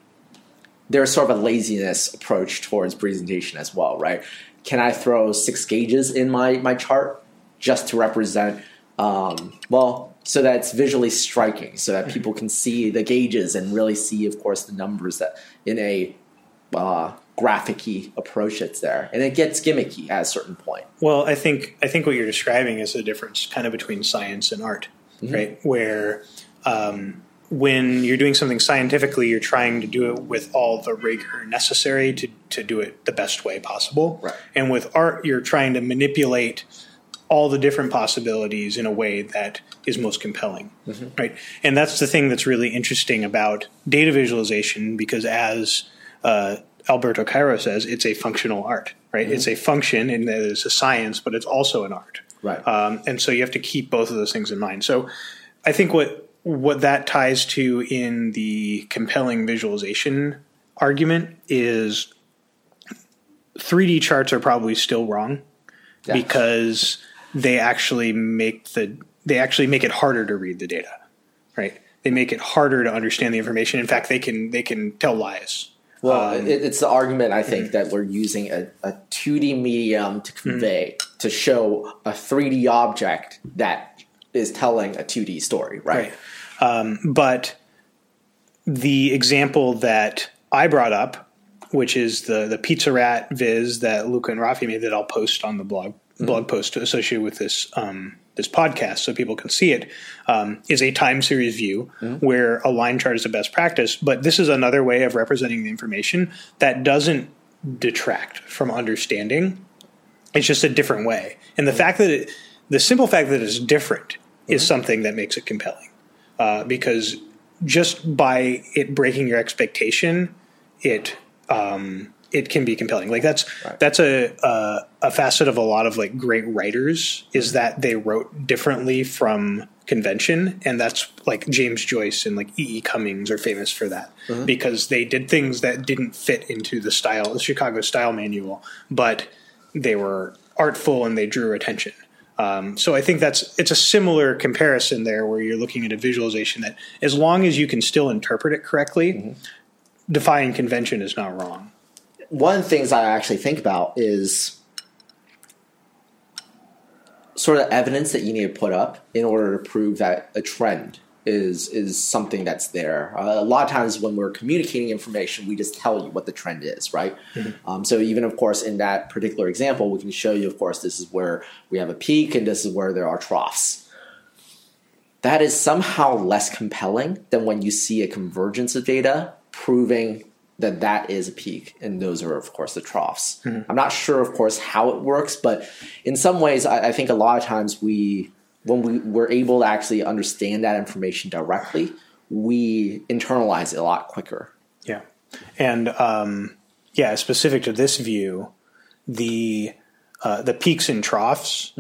there's sort of a laziness approach towards presentation as well, right? Can I throw 6 gauges in my chart just to represent, so that it's visually striking, so that people can see the gauges and really see, of course, the numbers that in a graphic-y approach that's there, and it gets gimmicky at a certain point. Well, I think what you're describing is the difference kind of between science and art, right? Where when you're doing something scientifically, you're trying to do it with all the rigor necessary to do it the best way possible. Right. And with art, you're trying to manipulate all the different possibilities in a way that is most compelling, right? And that's the thing that's really interesting about data visualization, because as Alberto Cairo says, it's a functional art, right? It's a function, and it's a science, but it's also an art. Right. And so you have to keep both of those things in mind. So I think what that ties to in the compelling visualization argument is 3D charts are probably still wrong because they actually make it harder to read the data, right? They make it harder to understand the information. In fact, they can tell lies. Well, it's the argument, I think, that we're using a 2D medium to convey, to show a 3D object that is telling a 2D story, right? But the example that I brought up, which is the Pizza Rat viz that Luca and Rafi made that I'll post on the blog post associated with this this podcast so people can see it, is a time series view where a line chart is the best practice. But this is another way of representing the information that doesn't detract from understanding. It's just a different way. And the fact that the simple fact that it's different is something that makes it compelling. Because just by it breaking your expectation, it can be compelling. Like that's a facet of a lot of like great writers, is that they wrote differently from convention, and that's like James Joyce and like E.E. Cummings are famous for that because they did things that didn't fit into the Chicago style manual, but they were artful and they drew attention. So I think it's a similar comparison there, where you're looking at a visualization that, as long as you can still interpret it correctly, defying convention is not wrong. One of the things I actually think about is sort of evidence that you need to put up in order to prove that a trend is something that's there. A lot of times when we're communicating information, we just tell you what the trend is, right? So even, of course, in that particular example, we can show you, of course, this is where we have a peak and this is where there are troughs. That is somehow less compelling than when you see a convergence of data proving that is a peak, and those are, of course, the troughs. I'm not sure, of course, how it works, but in some ways, I think a lot of times when we're able to actually understand that information directly, we internalize it a lot quicker. Yeah. And specific to this view, the peaks and troughs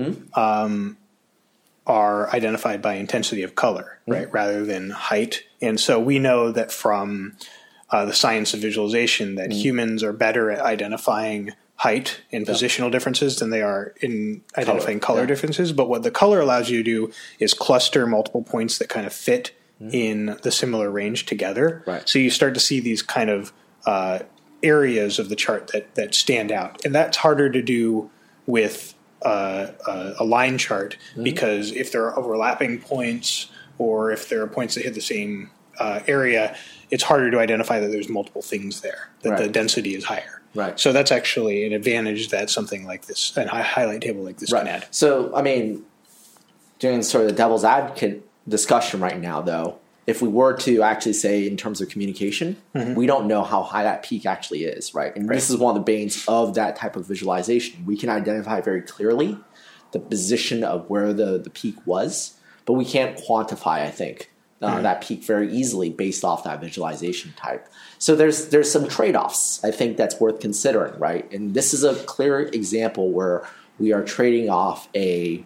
are identified by intensity of color, right, rather than height. And so we know that from the science of visualization that humans are better at identifying height and positional differences than they are in identifying color differences. But what the color allows you to do is cluster multiple points that kind of fit in the similar range together. Right. So you start to see these kind of areas of the chart that stand out. And that's harder to do with a line chart, because if there are overlapping points, or if there are points that hit the same area, it's harder to identify that there's multiple things there, that the density is higher. Right. So that's actually an advantage that something like this, a highlight table like this, can add. So, I mean, doing sort of the devil's advocate discussion right now, though, if we were to actually say in terms of communication, we don't know how high that peak actually is, right? And this is one of the banes of that type of visualization. We can identify very clearly the position of where the peak was, but we can't quantify, I think, that peak very easily based off that visualization type. So there's some trade-offs, I think, that's worth considering, right? And this is a clear example where we are trading off a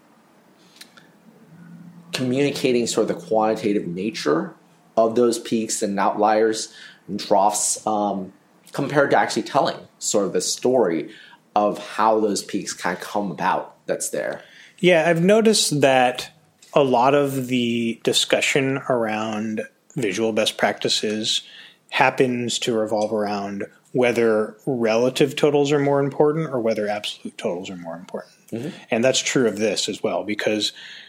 communicating sort of the quantitative nature of those peaks and outliers and troughs compared to actually telling sort of the story of how those peaks kind of come about that's there. Yeah, I've noticed that a lot of the discussion around visual best practices happens to revolve around whether relative totals are more important or whether absolute totals are more important. And that's true of this as well, because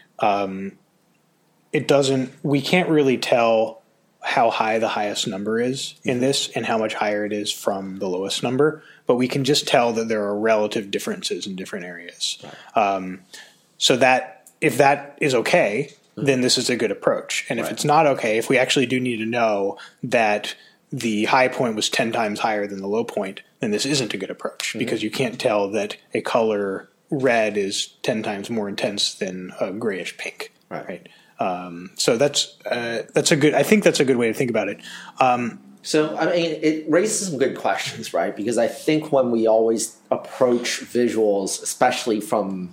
we can't really tell how high the highest number is in this and how much higher it is from the lowest number, but we can just tell that there are relative differences in different areas. So that, if that is okay, then this is a good approach. And if it's not okay, if we actually do need to know that the high point was 10 times higher than the low point, then this isn't a good approach because you can't tell that a color red is 10 times more intense than a grayish pink. Right. So that's a good. I think that's a good way to think about it. So, I mean, it raises some good questions, right? Because I think when we always approach visuals, especially from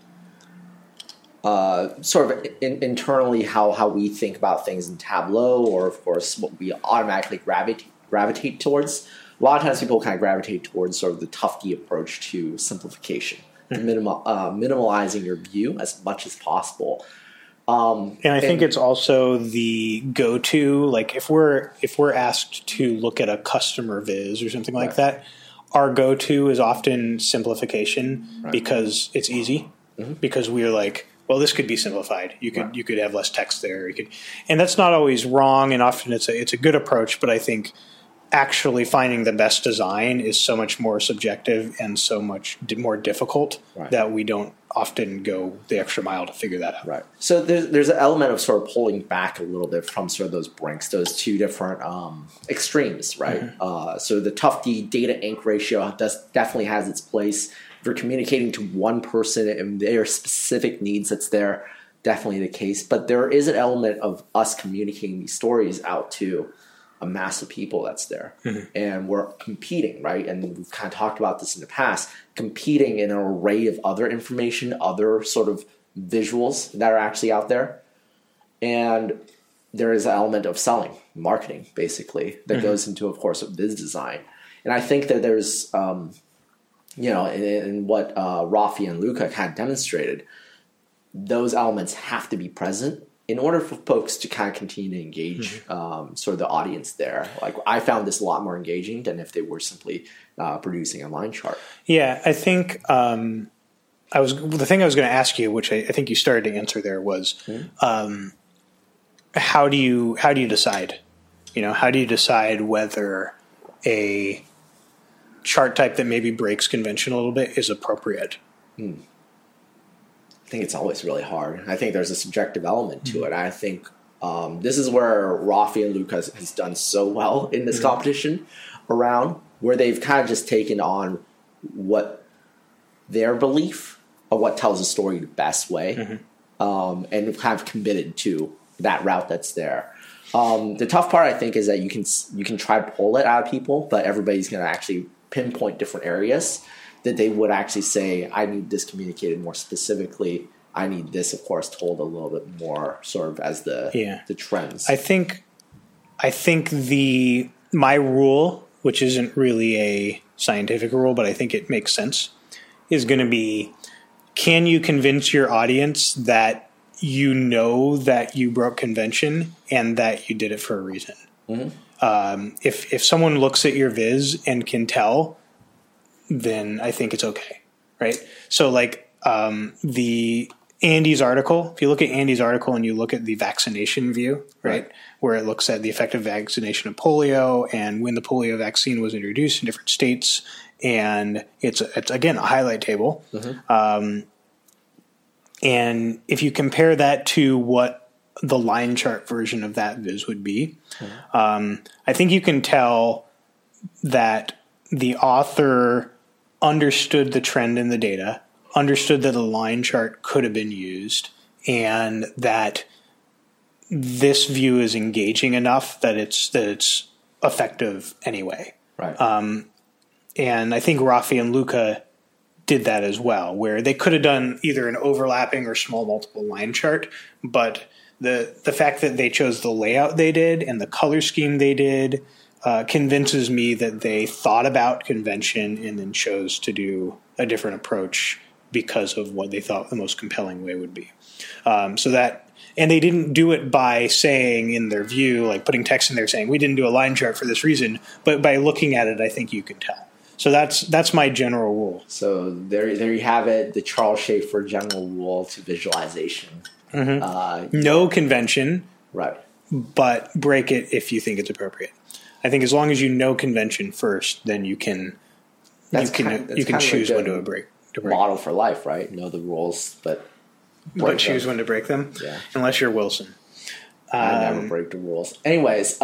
sort of internally how we think about things in Tableau, or, of course, what we automatically gravitate towards, a lot of times people kind of gravitate towards sort of the Tufte approach to simplification, minimalizing your view as much as possible. And I think it's also the go-to, like if we're asked to look at a customer viz or something like that, our go-to is often simplification because it's easy. Because we're like, well, this could be simplified. You could have less text there. And that's not always wrong, and often it's a good approach. But I think actually finding the best design is so much more subjective and so much more difficult that we don't often go the extra mile to figure that out. Right. So there's an element of sort of pulling back a little bit from sort of those brinks, those two different extremes, right? So the Tufte data ink ratio definitely has its place. If you're communicating to one person and their specific needs, that's there, definitely the case. But there is an element of us communicating these stories out to a mass of people that's there. And we're competing, right? And we've kind of talked about this in the past, competing in an array of other information, other sort of visuals that are actually out there. And there is an element of selling, marketing, basically, that goes into, of course, biz design. And I think that there's, in what Rafi and Luca kind of demonstrated, those elements have to be present in order for folks to kind of continue to engage sort of the audience there. Like, I found this a lot more engaging than if they were simply producing a line chart. Yeah, I think the thing I was going to ask you, which I think you started to answer there, was how do you decide? How do you decide whether a chart type that maybe breaks convention a little bit is appropriate? I think it's always really hard. I think there's a subjective element to it. I think this is where Rafi and Luca has done so well in this competition around, where they've kind of just taken on what their belief of what tells a story the best way, and kind of committed to that route that's there. The tough part, I think, is that you can try to pull it out of people, but everybody's going to actually pinpoint different areas that they would actually say, I need this communicated more specifically. I need this, of course, told a little bit more sort of as the trends. I think my rule, which isn't really a scientific rule, but I think it makes sense, is going to be, can you convince your audience that you know that you broke convention and that you did it for a reason? If someone looks at your viz and can tell, then I think it's okay, right? So like the Andy's article, if you look at Andy's article and you look at the vaccination view, right, where it looks at the effective vaccination of polio and when the polio vaccine was introduced in different states, and it's again a highlight table. And if you compare that to what the line chart version of that viz would be, I think you can tell that the author understood the trend in the data, understood that a line chart could have been used, and that this view is engaging enough that it's effective anyway. Right. And I think Rafi and Luca did that as well, where they could have done either an overlapping or small multiple line chart, but the fact that they chose the layout they did and the color scheme they did convinces me that they thought about convention and then chose to do a different approach because of what they thought the most compelling way would be. And they didn't do it by saying in their view, like putting text in there saying, we didn't do a line chart for this reason, but by looking at it, I think you can tell. So that's my general rule. So there you have it, the Charles Schaefer general rule to visualization. No convention, right? But break it if you think it's appropriate. I think as long as you know convention first, then you can choose when to break. Model for life, right? Know the rules, but but choose when to break them. Yeah. Unless you're Wilson. I never break the rules. Anyways,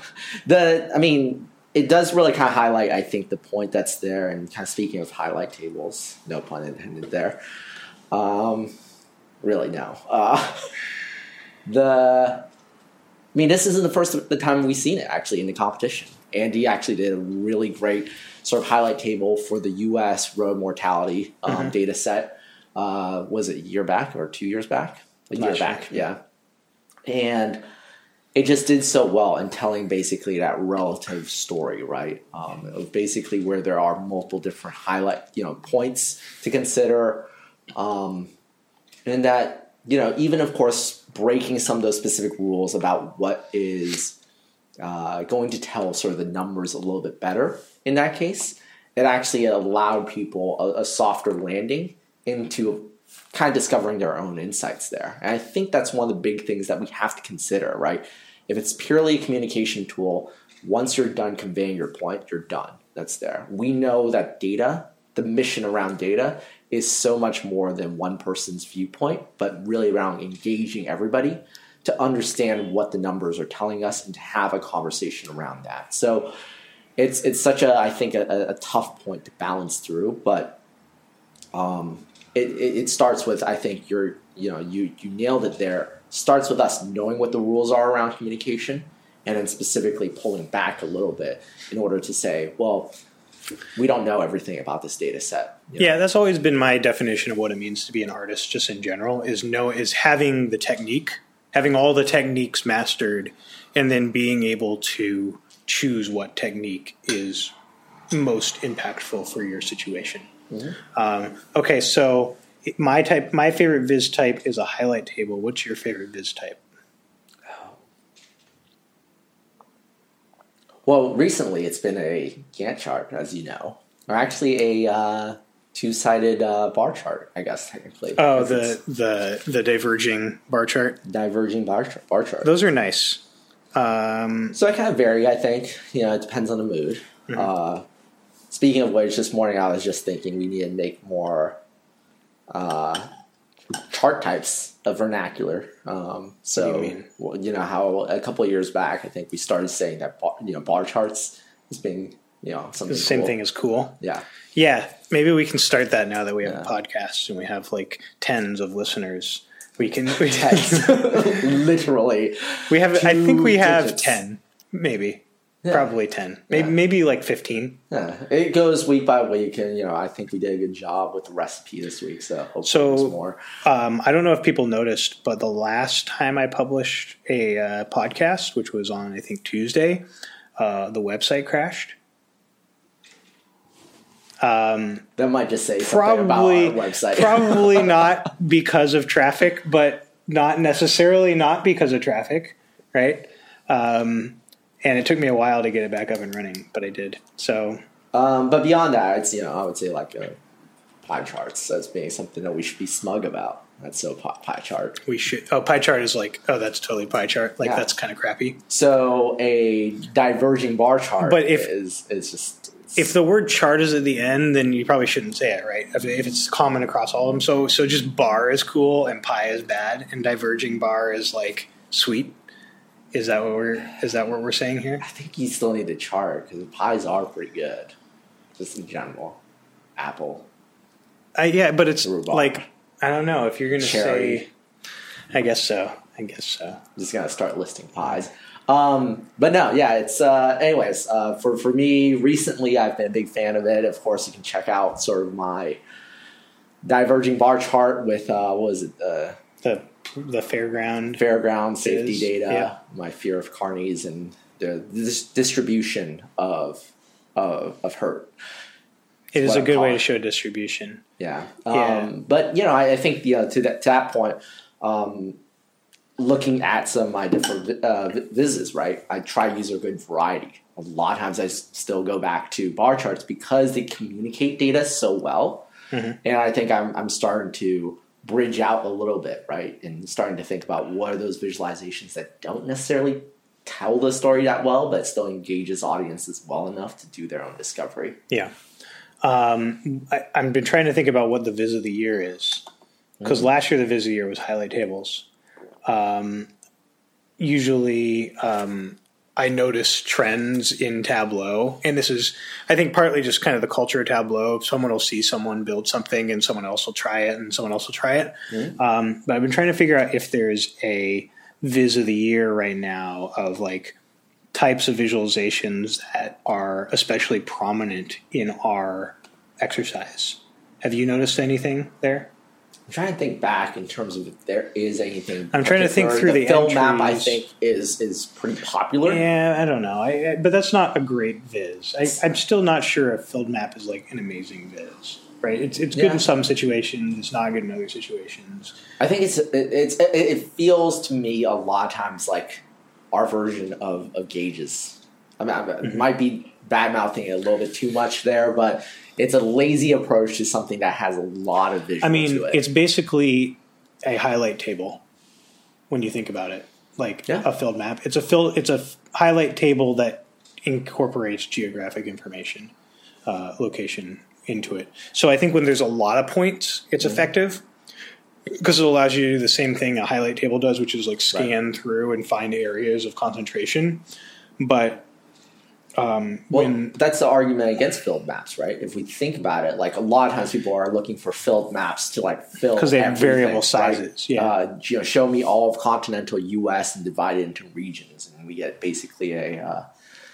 it does really kind of highlight, I think, the point that's there. And kind of speaking of highlight tables, no pun intended there. Really, no. This isn't the time we've seen it actually in the competition. Andy actually did a really great sort of highlight table for the U.S. road mortality data set. Was it a year back or 2 years back? A year back, yeah. And it just did so well in telling basically that relative story, right? Of basically where there are multiple different points to consider, and that even of course breaking some of those specific rules about what is going to tell sort of the numbers a little bit better. In that case, it actually allowed people a softer landing into kind of discovering their own insights there. And I think that's one of the big things that we have to consider, right? If it's purely a communication tool, once you're done conveying your point, you're done. That's there. We know that data, the mission around data, is so much more than one person's viewpoint, but really around engaging everybody to understand what the numbers are telling us and to have a conversation around that. So it's such a tough point to balance through, but it starts with, I think you nailed it there. Starts with us knowing what the rules are around communication, and then specifically pulling back a little bit in order to say, well, we don't know everything about this data set. Yeah, that's always been my definition of what it means to be an artist, just in general, is having the technique, having all the techniques mastered, and then being able to choose what technique is most impactful for your situation. Mm-hmm. Okay, so my favorite viz type is a highlight table. What's your favorite viz type? Well, recently it's been a Gantt chart, as you know, or actually a two-sided bar chart, I guess technically. Oh, the diverging bar chart. Diverging bar chart. Those are nice. So I kind of vary. I think it depends on the mood. Mm-hmm. Speaking of which, this morning I was just thinking we need to make more chart types of vernacular. So, what do you mean? How a couple of years back, I think we started saying that bar charts as being something. The same cool. thing as cool. Yeah. Yeah, maybe we can start that now that we have a podcast and we have like tens of listeners. We can literally. We have. I think we have digits. 10, maybe. Yeah. Probably 10, maybe like 15. Yeah, it goes week by week, and I think we did a good job with the recipe this week. So hopefully there's more. I don't know if people noticed, but the last time I published a podcast, which was on I think Tuesday, the website crashed. That might just say something about our website. Probably not because of traffic, but not necessarily not because of traffic, right? And it took me a while to get it back up and running, but I did. So, but beyond that, it's I would say like pie charts as being something that we should be smug about. That's so pie chart. We should. Oh, pie chart is like, that's totally pie chart. Like that's kind of crappy. So a diverging bar chart, but is just. If the word chart is at the end, then you probably shouldn't say it, right? If it's common across all of them, so just bar is cool and pie is bad, and diverging bar is like sweet. Is that what we're saying here? I think you still need a chart because pies are pretty good, just in general. Apple. Yeah, but it's like I don't know if you're going to say. I guess so. I'm just gonna start listing pies. But no, yeah, it's anyways, for me recently I've been a big fan of it. Of course you can check out sort of my diverging bar chart with what was it, the fairground safety data, my fear of carnies and the distribution of hurt. It is a good way to show distribution. Yeah. But I think to that point, looking at some of my different vizzes, right? I try to use a good variety. A lot of times I still go back to bar charts because they communicate data so well. Mm-hmm. And I think I'm starting to bridge out a little bit, right? And starting to think about what are those visualizations that don't necessarily tell the story that well, but still engages audiences well enough to do their own discovery. Yeah. I've been trying to think about what the Viz of the Year is. because last year the Viz of the Year was highlight tables. Usually I notice trends in Tableau, and this is, I think, partly just kind of the culture of Tableau. Someone will see someone build something and someone else will try it and someone else will try it. But I've been trying to figure out if there's a Viz of the Year right now of like types of visualizations that are especially prominent in our exercise. Have you noticed anything there? I'm trying to think back in terms of if there is anything. I'm trying to think through the film entries. map. I think is pretty popular. Yeah, I don't know. But that's not a great viz. I'm still not sure if Filled Map is like an amazing viz. Right? It's good in some situations. It's not good in other situations. I think it feels to me a lot of times like our version of Gauges. I mean, it might be bad mouthing it a little bit too much there, but it's a lazy approach to something that has a lot of visual to it. It's basically a highlight table when you think about it, like a filled map. It's a highlight table that incorporates geographic information, location into it. So I think when there's a lot of points, it's effective because it allows you to do the same thing a highlight table does, which is like scan through and find areas of concentration. But that's the argument against filled maps, right? If we think about it, like a lot of times people are looking for filled maps to like fill because they have variable sizes. Right? Yeah, show me all of continental U.S. and divide it into regions, and we get basically a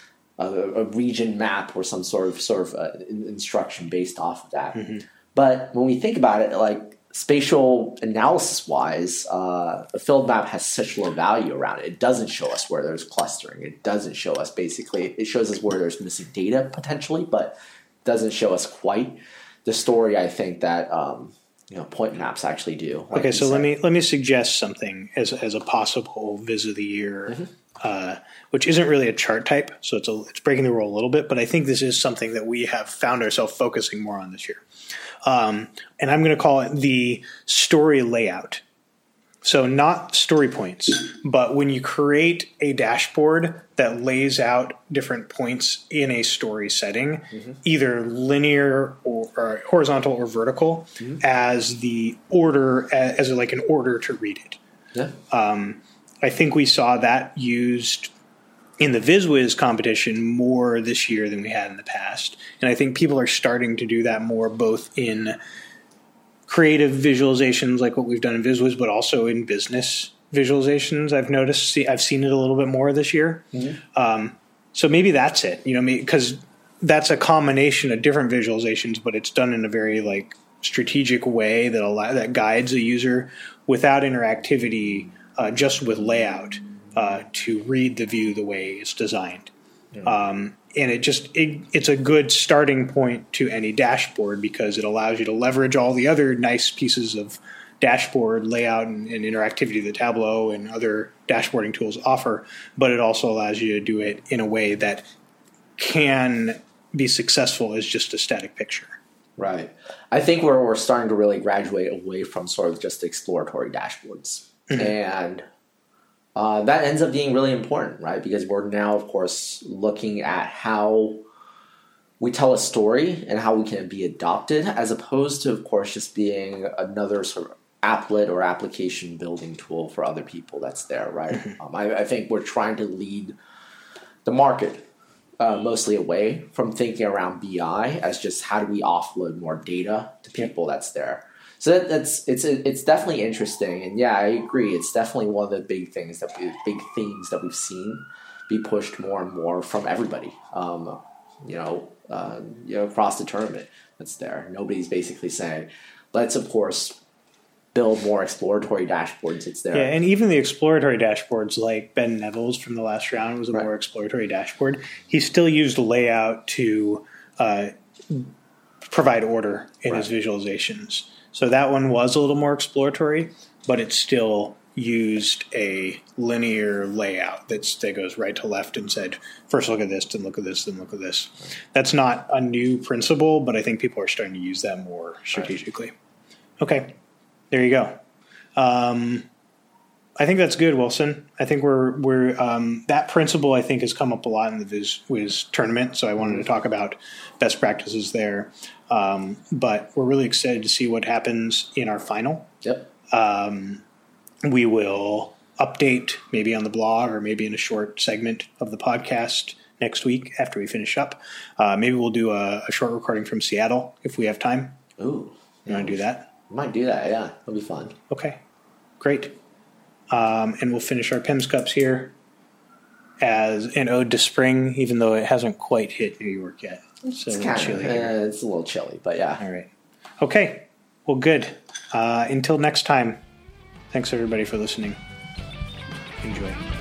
region map or some sort of instruction based off of that. But when we think about it, like spatial analysis wise, a filled map has such low value around it. It doesn't show us where there's clustering. It doesn't show us it shows us where there's missing data potentially, but doesn't show us quite the story I think that point maps actually do. Like okay, so let me suggest something as a possible Viz of the Year, which isn't really a chart type, so it's breaking the rule a little bit, but I think this is something that we have found ourselves focusing more on this year. And I'm going to call it the story layout. So not story points, but when you create a dashboard that lays out different points in a story setting, either linear or horizontal or vertical, as the order, as like an order to read it. Yeah. I think we saw that used in the VizWiz competition more this year than we had in the past. And I think people are starting to do that more, both in creative visualizations like what we've done in VizWiz, but also in business visualizations. I've seen it a little bit more this year. So maybe that's it, because that's a combination of different visualizations, but it's done in a very like strategic way that guides a user without interactivity, just with layout. To read the view the way it's designed. And it's a good starting point to any dashboard because it allows you to leverage all the other nice pieces of dashboard layout and interactivity that Tableau and other dashboarding tools offer, but it also allows you to do it in a way that can be successful as just a static picture. Right. I think we're starting to really graduate away from sort of just exploratory dashboards. And that ends up being really important, right? Because we're now, of course, looking at how we tell a story and how we can be adopted, as opposed to, of course, just being another sort of applet or application building tool for other people that's there, right? I think we're trying to lead the market mostly away from thinking around BI as just how do we offload more data to people that's there. So it's definitely interesting, and yeah, I agree. It's definitely one of the big themes that we've seen be pushed more and more from everybody. Across the tournament that's there. Nobody's basically saying, let's of course build more exploratory dashboards. It's there. Yeah, and even the exploratory dashboards, like Ben Neville's from the last round was a more exploratory dashboard. He still used layout to provide order in his visualizations. So that one was a little more exploratory, but it still used a linear layout that goes right to left and said, first look at this, then look at this, then look at this. That's not a new principle, but I think people are starting to use that more strategically. Okay, there you go. I think that's good, Wilson. I think we're that principle I think has come up a lot in the VizWiz tournament, so I wanted to talk about best practices there. But we're really excited to see what happens in our final Yep. We will update maybe on the blog or maybe in a short segment of the podcast next week after we finish up. Maybe we'll do a short recording from Seattle if we have time. Ooh. You want to do that? Might do that, yeah. It'll be fun. Okay. Great. And we'll finish our Pimm's Cups here as an ode to spring, even though it hasn't quite hit New York yet. So It's kind of it's a little chilly, but yeah. All right. Okay. Well, good. Until next time, thanks everybody for listening. Enjoy.